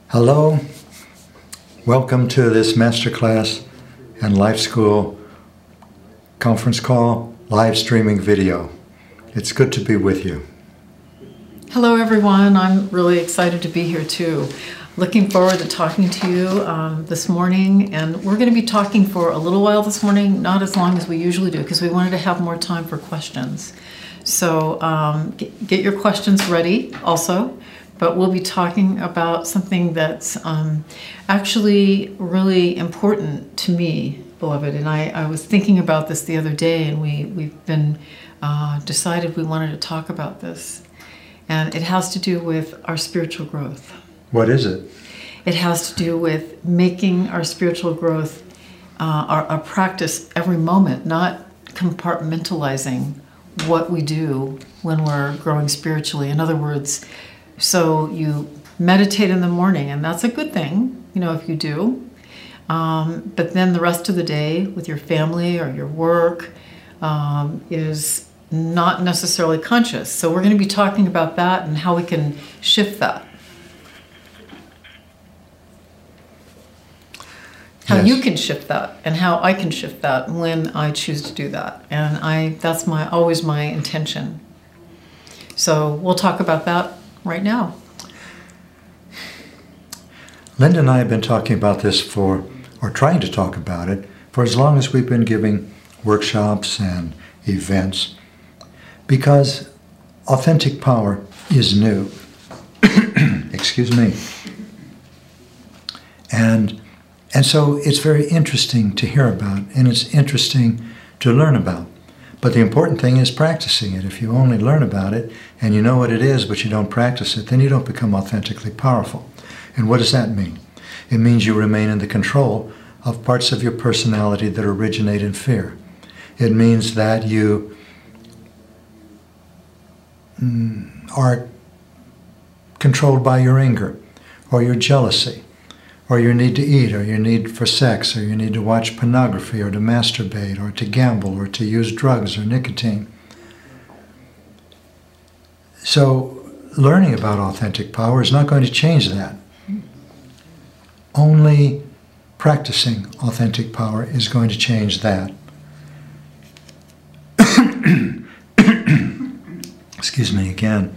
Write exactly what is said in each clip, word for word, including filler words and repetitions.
Hello, welcome to this masterclass and Life School conference call, live streaming video. It's good to be with you. Hello everyone, I'm really excited to be here too. Looking forward to talking to you um, this morning, and we're going to be talking for a little while this morning, not as long as we usually do, because we wanted to have more time for questions. So um, get, get your questions ready also. But we'll be talking about something that's um, actually really important to me, beloved. And I, I was thinking about this the other day, and we, we've been uh, decided we wanted to talk about this. And it has to do with our spiritual growth. What is it? It has to do with making our spiritual growth uh, our, our practice every moment, not compartmentalizing what we do when we're growing spiritually. In other words, so you meditate in the morning, and that's a good thing, you know, if you do. Um, but then the rest of the day with your family or your work um, is not necessarily conscious. So we're going to be talking about that and how we can shift that. How Yes. you can shift that and how I can shift that when I choose to do that. And I that's my always my intention. So we'll talk about that right now. Linda and I have been talking about this for, or trying to talk about it, for as long as we've been giving workshops and events, because authentic power is new. Excuse me. And, and so it's very interesting to hear about, and it's interesting to learn about. But the important thing is practicing it. If you only learn about it and you know what it is, but you don't practice it, then you don't become authentically powerful. And what does that mean? It means you remain in the control of parts of your personality that originate in fear. It means that you mm, are controlled by your anger or your jealousy, or your need to eat, or your need for sex, or your need to watch pornography, or to masturbate, or to gamble, or to use drugs or nicotine. So learning about authentic power is not going to change that. Only practicing authentic power is going to change that. Excuse me again.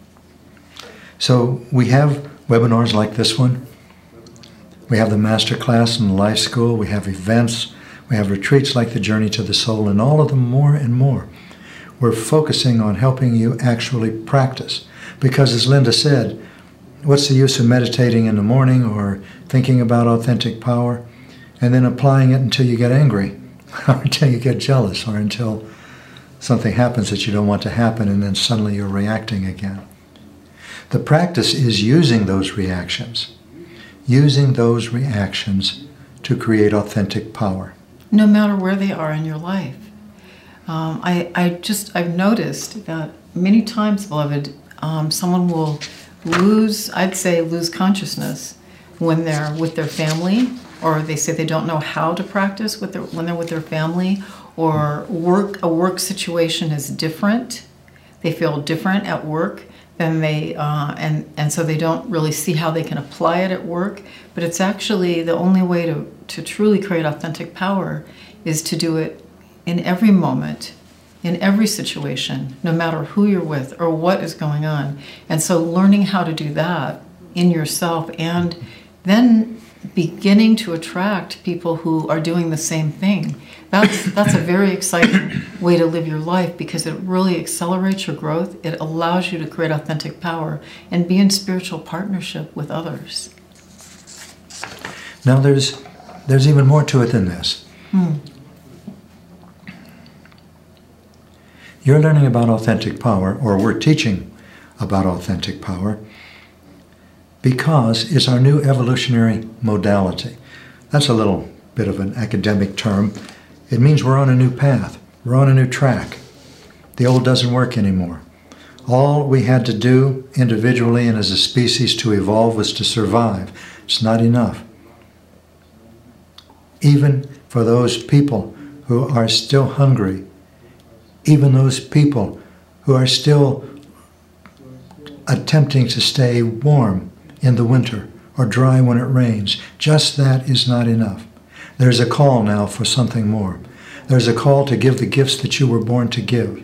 So we have webinars like this one. We have the master class and the life school. We have events. We have retreats like the Journey to the Soul, and all of them more and more. We're focusing on helping you actually practice. Because as Linda said, what's the use of meditating in the morning or thinking about authentic power and then applying it until you get angry or until you get jealous or until something happens that you don't want to happen and then suddenly you're reacting again? The practice is using those reactions. Using those reactions to create authentic power. No matter where they are in your life. Um, I, I just, I've noticed that many times, beloved, um, someone will lose, I'd say lose consciousness when they're with their family, or they say they don't know how to practice with their, when they're with their family, or work, a work situation is different. They feel different at work. And they uh, and and so they don't really see how they can apply it at work. But it's actually the only way to to truly create authentic power is to do it in every moment, in every situation, no matter who you're with or what is going on. And so learning how to do that in yourself, and then beginning to attract people who are doing the same thing. That's that's a very exciting way to live your life, because it really accelerates your growth. It allows you to create authentic power and be in spiritual partnership with others. Now there's there's even more to it than this. Hmm. You're learning about authentic power, or we're teaching about authentic power, because it's our new evolutionary modality. That's a little bit of an academic term. It means we're on a new path. We're on a new track. The old doesn't work anymore. All we had to do individually and as a species to evolve was to survive. It's not enough. Even for those people who are still hungry, even those people who are still attempting to stay warm in the winter or dry when it rains. Just that is not enough. There's a call now for something more. There's a call to give the gifts that you were born to give.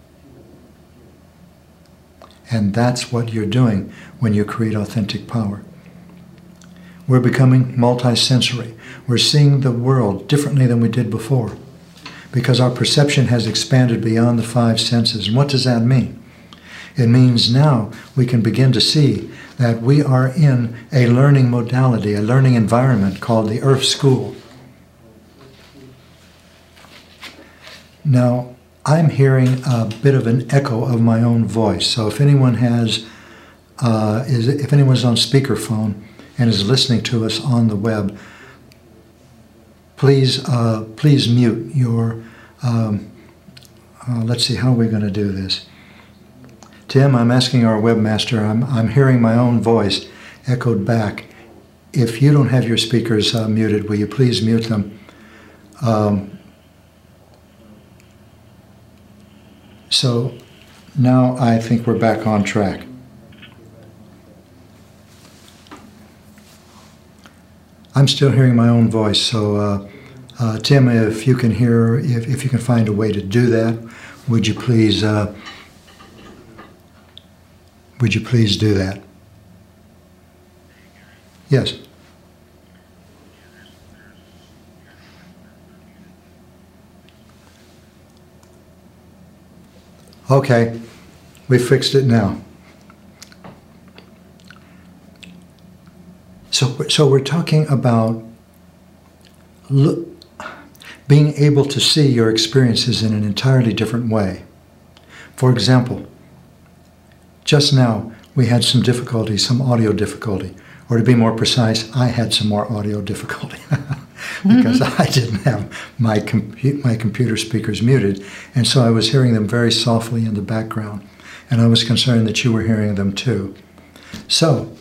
And that's what you're doing when you create authentic power. We're becoming multisensory. We're seeing the world differently than we did before because our perception has expanded beyond the five senses. And what does that mean? It means now we can begin to see that we are in a learning modality, a learning environment called the Earth School. Now, I'm hearing a bit of an echo of my own voice. So if anyone has, uh, is, if anyone's on speakerphone and is listening to us on the web, please, uh, please mute your, um, uh, let's see, how are we going to do this? Tim, I'm asking our webmaster, I'm, I'm hearing my own voice echoed back. If you don't have your speakers uh, muted, will you please mute them? Um, So now I think we're back on track. I'm still hearing my own voice, so uh, uh, Tim, if you can hear, if, if you can find a way to do that, would you please, uh, would you please do that? Yes. Okay, we fixed it now. So, so we're talking about look, being able to see your experiences in an entirely different way. For example, just now we had some difficulty, some audio difficulty, or to be more precise, I had some more audio difficulty. Because mm-hmm. I didn't have my, compu- my computer speakers muted, and so I was hearing them very softly in the background, and I was concerned that you were hearing them too. So,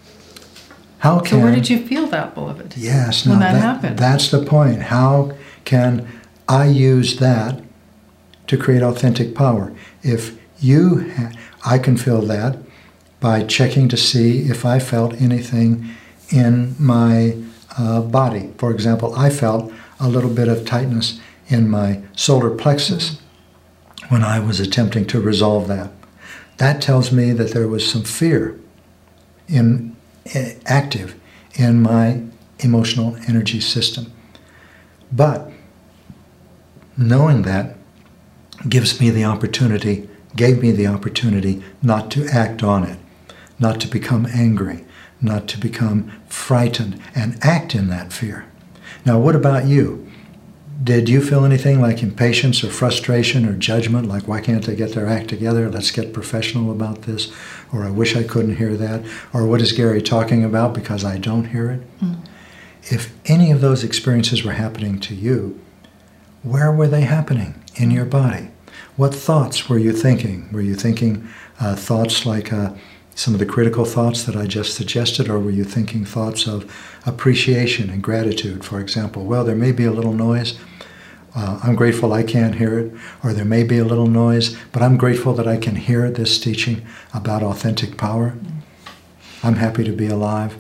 how can... So where did you feel that, beloved? Yes. When now that, that happened? That's the point. How can I use that to create authentic power? If you... Ha- I can feel that by checking to see if I felt anything in my... Uh, body. For example, I felt a little bit of tightness in my solar plexus when I was attempting to resolve that. That tells me that there was some fear in, uh, active in my emotional energy system. But knowing that gives me the opportunity, gave me the opportunity not to act on it, not to become angry, not to become frightened and act in that fear. Now, what about you? Did you feel anything like impatience or frustration or judgment, like why can't they get their act together? Let's get professional about this. Or I wish I couldn't hear that. Or what is Gary talking about because I don't hear it? Mm. If any of those experiences were happening to you, where were they happening in your body? What thoughts were you thinking? Were you thinking uh, thoughts like... Uh, some of the critical thoughts that I just suggested, or were you thinking thoughts of appreciation and gratitude? For example, well, there may be a little noise. Uh, I'm grateful I can't hear it. Or there may be a little noise, but I'm grateful that I can hear this teaching about authentic power. I'm happy to be alive.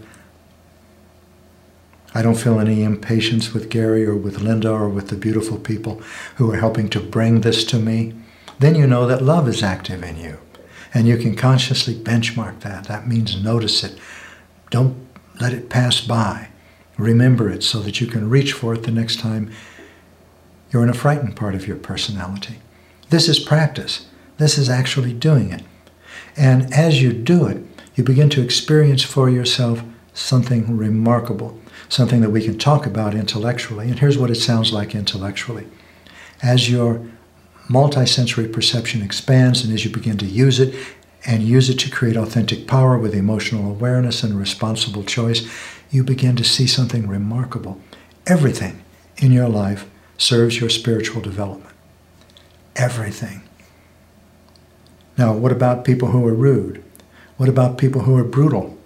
I don't feel any impatience with Gary or with Linda or with the beautiful people who are helping to bring this to me. Then you know that love is active in you. And you can consciously benchmark that. That means notice it. Don't let it pass by. Remember it so that you can reach for it the next time you're in a frightened part of your personality. This is practice. This is actually doing it. And as you do it, you begin to experience for yourself something remarkable, something that we can talk about intellectually. And here's what it sounds like intellectually. As your multisensory perception expands, and as you begin to use it, and use it to create authentic power with emotional awareness and responsible choice, you begin to see something remarkable. Everything in your life serves your spiritual development. Everything. Now, what about people who are rude? What about people who are brutal?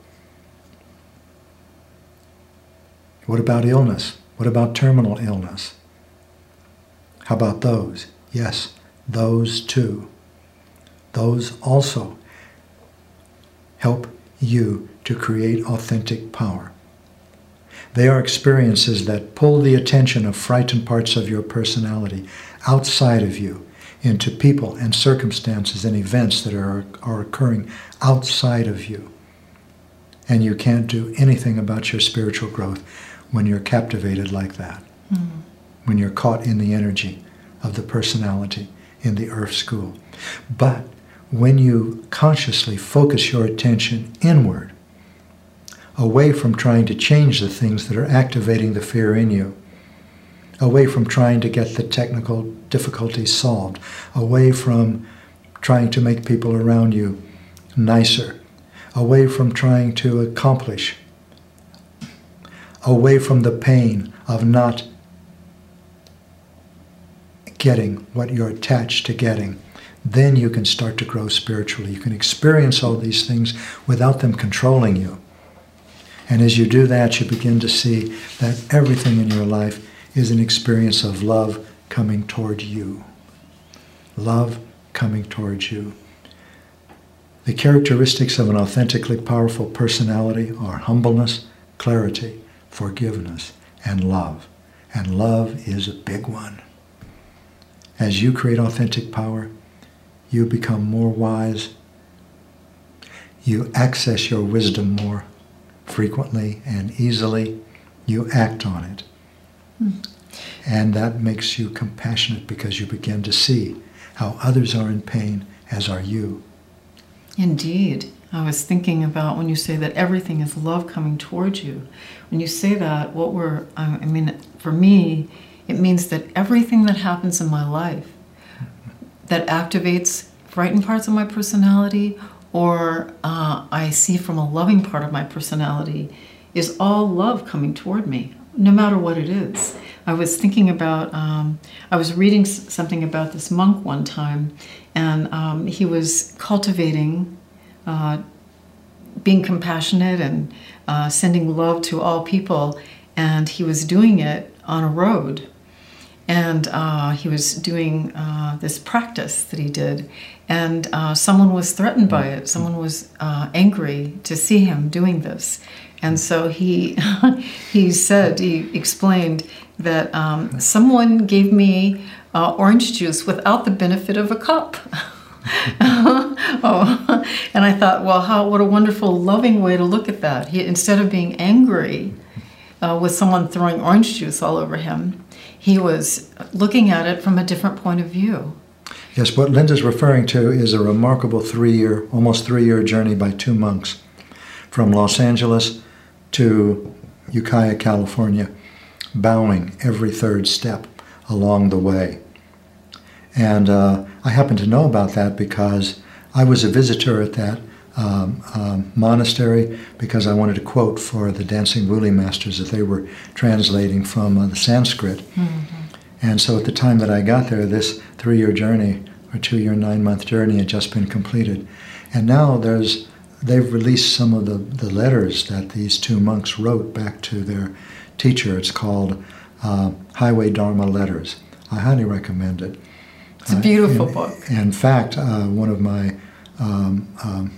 What about illness? What about terminal illness? How about those? Yes, those too. Those also help you to create authentic power. They are experiences that pull the attention of frightened parts of your personality outside of you into people and circumstances and events that are, are occurring outside of you. And you can't do anything about your spiritual growth when you're captivated like that, mm. when you're caught in the energy of the personality in the earth school. But when you consciously focus your attention inward, away from trying to change the things that are activating the fear in you, away from trying to get the technical difficulties solved, away from trying to make people around you nicer, away from trying to accomplish, away from the pain of not getting what you're attached to getting, then you can start to grow spiritually. You can experience all these things without them controlling you. And as you do that, you begin to see that everything in your life is an experience of love coming toward you. Love coming towards you. The characteristics of an authentically powerful personality are humbleness, clarity, forgiveness, and love. And love is a big one. As you create authentic power, you become more wise. You access your wisdom more frequently and easily. You act on it. Mm. And that makes you compassionate because you begin to see how others are in pain, as are you. Indeed. I was thinking about when you say that everything is love coming towards you. When you say that, what we're, I mean, for me, it means that everything that happens in my life that activates frightened parts of my personality or uh, I see from a loving part of my personality is all love coming toward me, no matter what it is. I was thinking about, um, I was reading something about this monk one time, and um, he was cultivating uh, being compassionate and uh, sending love to all people, and he was doing it on a road. And uh, he was doing uh, this practice that he did, and uh, someone was threatened by it. Someone was uh, angry to see him doing this. And so he he said, he explained that um, someone gave me uh, orange juice without the benefit of a cup. oh, and I thought, well, how what a wonderful, loving way to look at that. He, instead of being angry uh, with someone throwing orange juice all over him, he was looking at it from a different point of view. Yes, what Linda's referring to is a remarkable three-year, almost three-year journey by two monks from Los Angeles to Ukiah, California, bowing every third step along the way. And uh, I happen to know about that because I was a visitor at that um, um, monastery because I wanted to quote for the Dancing Woolley Masters that they were translating from uh, the Sanskrit. Mm-hmm. And so at the time that I got there, this three-year journey or two-year, nine-month journey had just been completed. And now there's they've released some of the, the letters that these two monks wrote back to their teacher. It's called uh, Highway Dharma Letters. I highly recommend it. It's a beautiful uh, in, book. In fact, uh, one of my um, um,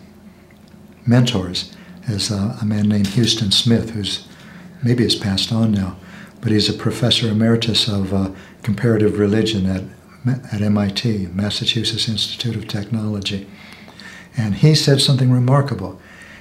mentors is uh, a man named Houston Smith, who's maybe has passed on now, but he's a professor emeritus of uh, comparative religion at at M I T, Massachusetts Institute of Technology. And he said something remarkable.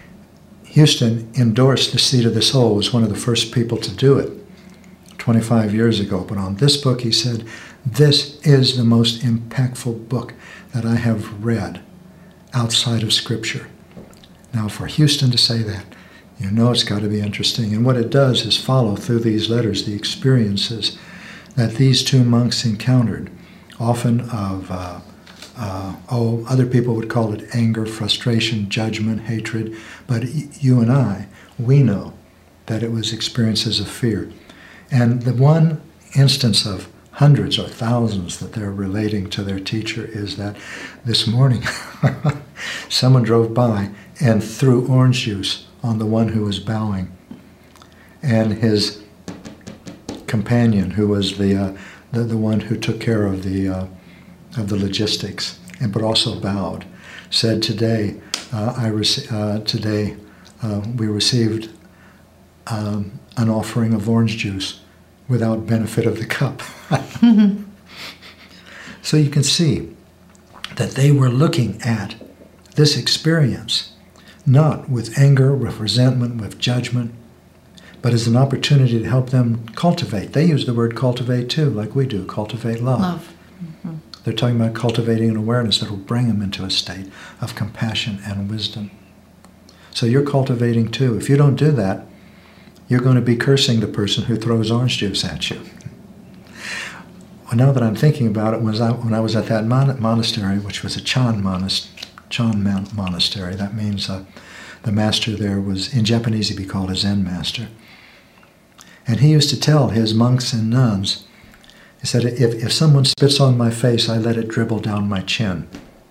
Houston endorsed the Seat of the Soul, was one of the first people to do it twenty-five years ago. But on this book, he said, this is the most impactful book that I have read outside of Scripture. Now, for Houston to say that, you know it's got to be interesting. And what it does is follow through these letters the experiences that these two monks encountered, often of, uh, uh, oh, other people would call it anger, frustration, judgment, hatred. But you and I, we know that it was experiences of fear. And the one instance of hundreds or thousands that they're relating to their teacher is that this morning someone drove by and threw orange juice on the one who was bowing. And his companion, who was the uh, the, the one who took care of the uh, of the logistics, and but also bowed, said, "Today, uh, I rec- uh, today uh, we received um, an offering of orange juice without benefit of the cup. So you can see that they were looking at this experience not with anger, with resentment, with judgment, but as an opportunity to help them cultivate. They use the word cultivate too, like we do, cultivate love. Love. Mm-hmm. They're talking about cultivating an awareness that will bring them into a state of compassion and wisdom. So you're cultivating too. If you don't do that, you're going to be cursing the person who throws orange juice at you. Well, now that I'm thinking about it, was I, when I was at that mon- monastery, which was a Chan, monast- Chan mon- monastery, that means uh, the master there was, in Japanese he'd be called a Zen master. And he used to tell his monks and nuns, he said, if, if someone spits on my face, I let it dribble down my chin.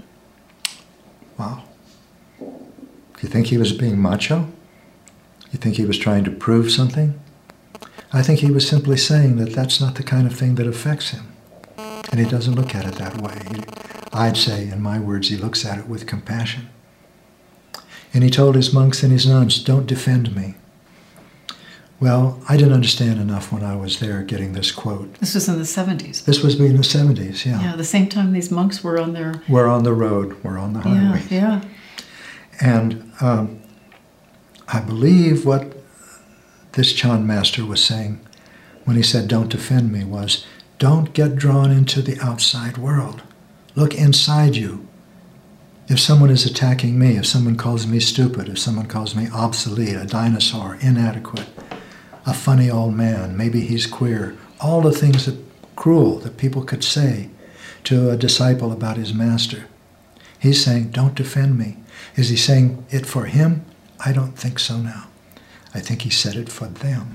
Wow. Do you think he was being macho? You think he was trying to prove something? I think he was simply saying that that's not the kind of thing that affects him. And he doesn't look at it that way. He, I'd say, in my words, he looks at it with compassion. And he told his monks and his nuns, don't defend me. Well, I didn't understand enough when I was there getting this quote. This was in the seventies. This was in the seventies, yeah. Yeah, the same time these monks were on their... We're on the road. We're on the highway. Yeah, yeah. And um, I believe what this Chan master was saying when he said, don't defend me, was don't get drawn into the outside world. Look inside you. If someone is attacking me, if someone calls me stupid, if someone calls me obsolete, a dinosaur, inadequate, a funny old man, maybe he's queer, all the things that cruel that people could say to a disciple about his master. He's saying, don't defend me. Is he saying it for him? I don't think so now. I think he said it for them.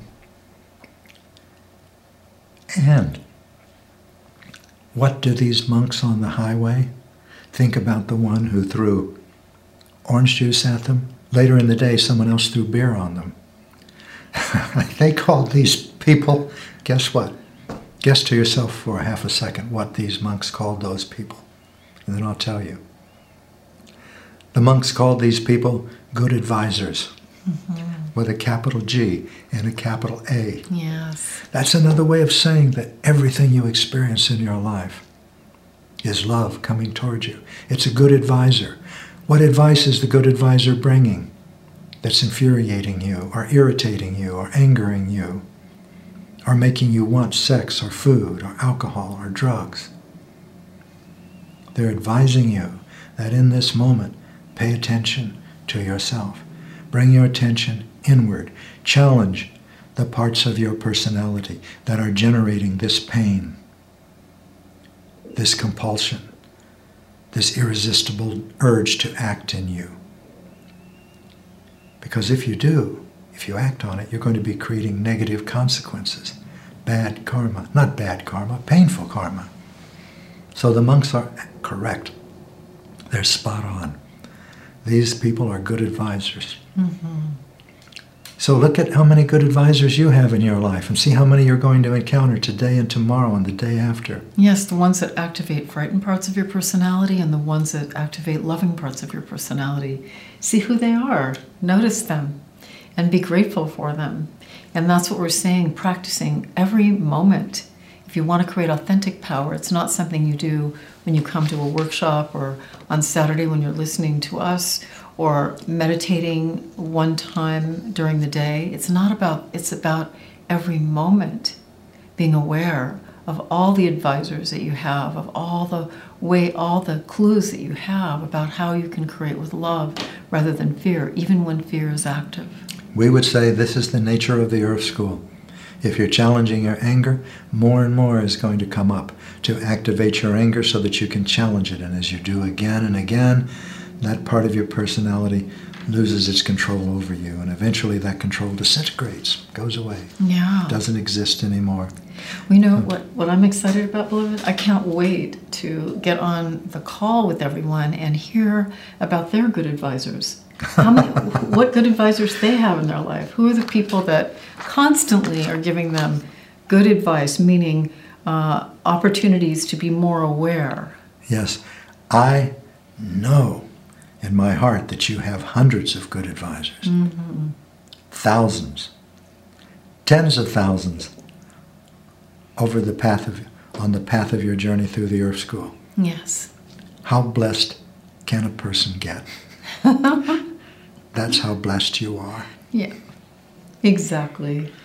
And what do these monks on the highway think about the one who threw orange juice at them? Later in the day, someone else threw beer on them. They called these people, guess what? Guess to yourself for half a second what these monks called those people. And then I'll tell you. The monks called these people good advisors, mm-hmm. with a capital G and a capital A. Yes. That's another way of saying that everything you experience in your life is love coming towards you. It's a good advisor. What advice is the good advisor bringing that's infuriating you or irritating you or angering you or making you want sex or food or alcohol or drugs? They're advising you that in this moment, pay attention to yourself. Bring your attention inward. Challenge the parts of your personality that are generating this pain, this compulsion, this irresistible urge to act in you. Because if you do, if you act on it, you're going to be creating negative consequences. Bad karma. Not bad karma, painful karma. So the monks are correct. They're spot on. These people are good advisors. Mm-hmm. So look at how many good advisors you have in your life and see how many you're going to encounter today and tomorrow and the day after. Yes, the ones that activate frightened parts of your personality and the ones that activate loving parts of your personality. See who they are. Notice them and be grateful for them. And that's what we're saying, practicing every moment. If you want to create authentic power, it's not something you do when you come to a workshop or on Saturday when you're listening to us or meditating one time during the day. It's not about, it's about every moment being aware of all the advisors that you have, of all the way, all the clues that you have about how you can create with love rather than fear, even when fear is active. We would say this is the nature of the Earth School. If you're challenging your anger, more and more is going to come up to activate your anger so that you can challenge it. And as you do again and again, that part of your personality loses its control over you. And eventually that control disintegrates, goes away. Yeah. Doesn't exist anymore. We know what, what I'm excited about, beloved? I can't wait to get on the call with everyone and hear about their good advisors. How many, what good advisors they have in their life. Who are the people that constantly are giving them good advice, meaning uh, opportunities to be more aware? Yes, I know in my heart that you have hundreds of good advisors, Mm-hmm. thousands, tens of thousands over the path of, on the path of your journey through the Earth School. Yes. How blessed can a person get? That's how blessed you are. Yeah, exactly.